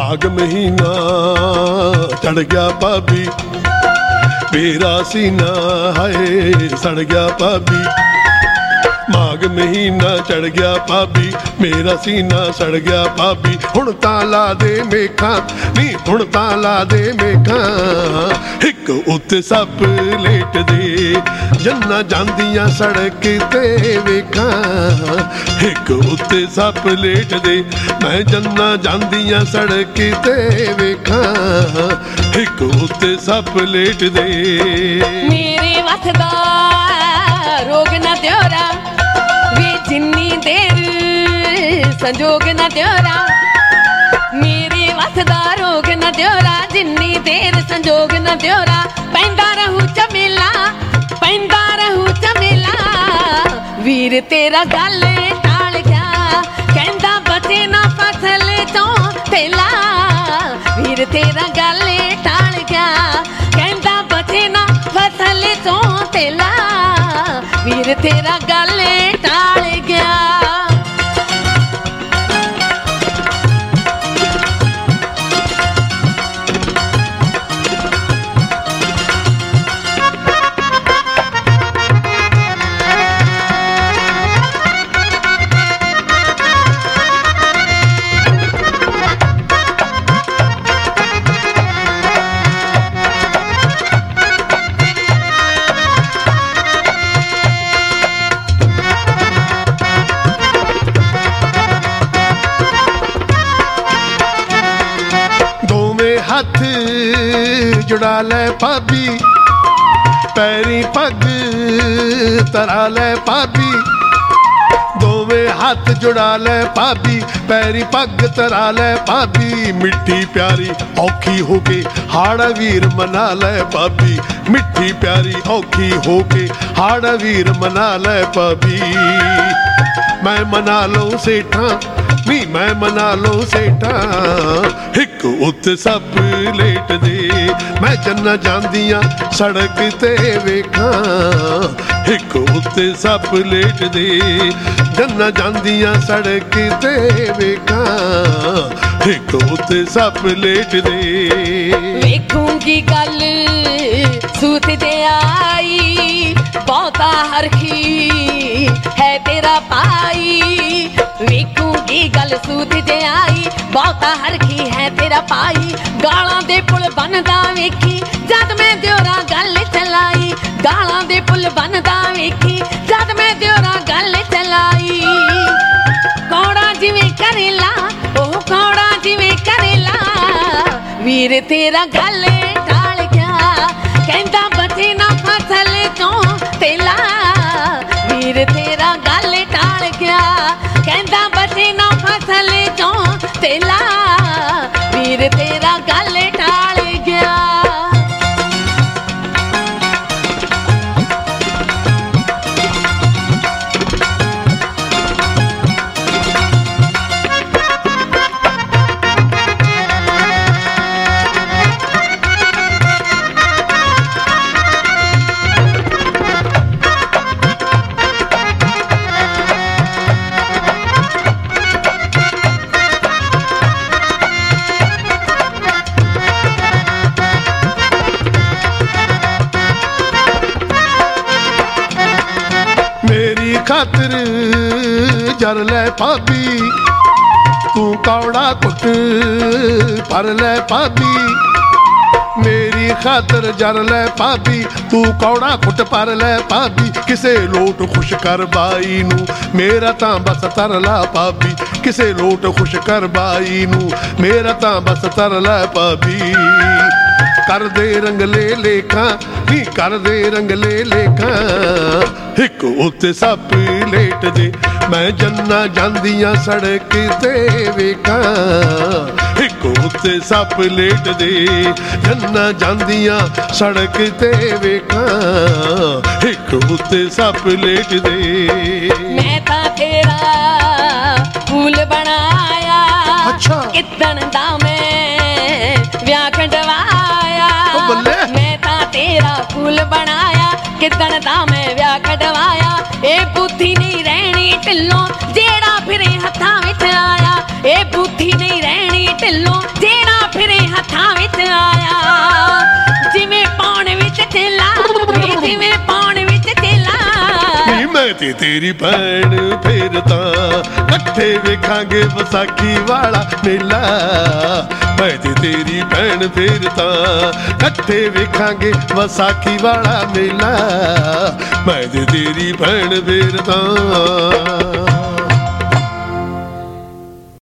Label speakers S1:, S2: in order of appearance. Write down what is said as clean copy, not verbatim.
S1: माघ महीना चढ़ गया भाभी, मेरा सीना हाय सड़ गया भाभी। माघ महीना चढ़ गया भाभी, मेरा सीना सड़ गया भाभी। हुण तां ला दे मेखां नी, हुण तां ला दे मेखां। हिक उत्ते सप लेट दे, जन्ना जांदियां सड़क ते वेखां। हिक उत्ते सप लेट दे, मैं जन्ना जांदियां सड़क ते वेखां। हिक उत्ते सप लेट दे।
S2: मेरे वसदा रोग न त्योरा, वे जिन्नी देर संजोग न त्योरा। मेरे वसदा रोग न त्योरा, जिन्नी देर संजोग न त्योरा। पैंदा रहू चमेला, पैंदा रहू चमेला। वीर तेरा गल टाल गया, कहंदा बचे ना फसल चों तेला। वीर तेरा गल टाल गया, कहंदा बचे ना फसल चों तेला। वीर तेरा गल टाल गया।
S1: हथ जुड़ा ले भाभी, पैरी पग तरा ले भाभी। दोवें हाथ जुड़ा ले भाभी, पैरी पग तरा ले भाभी। मिट्ठी प्यारी औखी होके हाड़ा वीर मना ले भाभी। मिट्ठी प्यारी औखी होके हाड़ा वीर मना ले भाभी। मैं मना लो सेठा नी, मैं मना लो सेठा। हिक उत्ते सप लेट दे, मैं जन्ना जांदियां सड़क ते वेखां। हिक उत्ते सप लेट दे, जन्ना जांदियां सड़क ते वेखां। हिक उत्ते सप लेट दे।
S2: वेखूंगी गल सूत दे आई, बहुता हरखी है तेरा पाई। वेखूंगी गल सूत दे आई, बहुता हरखी है तेरा पाई। गालां दे पुल बनदा वेखी, जद मैं दियोरा गल चलाई। गालां दे पुल बनदा वेखी, जद मैं दियोरा गल चलाई। कौड़ा जिवें करेला, ओह कौड़ा जिवें करेला। वीर तेरा गल टाल गया, कहंदा बचे ना फसल चों तेला। वीर तेरा गल टाल गया, कहंदा बचे ना फसल चों तेला। वीर तेरा गल टाल गया।
S1: खातिर जर ले भाभी, तू कौड़ा कुट पर ले भाभी। मेरी खातर जर ले भाभी, तू कौड़ा कुट पर ले भाभी। किसे लोट खुश कर बाई नू, मेरा तां बस तरला भाभी। किसे लोट खुश कर बाई नू, मेरा तां बस तरला भाभी। कर दे रंगले लेखा नी, कर दे रंगले लेखा। हिक उत्ते सप लेट दे, मैं जन्ना जांदियां सड़क ते वेखां। हिक उत्ते सप लेट दे, जन्ना जांदियां सड़क ते वेखां। हिक उत्ते सप लेट दे।
S2: मैं तां तेरा फूल बनाया, अच्छा कितन दा मैं व्याह खंडवाया। मैं तां तेरा फूल बनाया, किदन दा मैं व्याह कढवाया। ए बुद्धि नहीं रहनी ढिल्लों, जेड़ा फिरे हत्थां विच आया। ए बुद्धि नहीं रहनी ढिल्लों, जेड़ा
S1: ਮੈਂ ਤੇ ਤੇਰੀ ਭੈਣ ਫੇਰ ਤਾਂ ਇਕੱਠੇ ਵੇਖਾਂਗੇ ਵਿਸਾਖੀ ਵਾਲਾ ਮੇਲਾ। ਮੈਂ ਤੇ ਤੇਰੀ ਭੈਣ ਫੇਰ ਤਾਂ ਇਕੱਠੇ ਵੇਖਾਂਗੇ ਵਿਸਾਖੀ ਵਾਲਾ ਮੇਲਾ। ਮੈਂ ਤੇ ਤੇਰੀ ਭੈਣ ਫੇਰ ਤਾਂ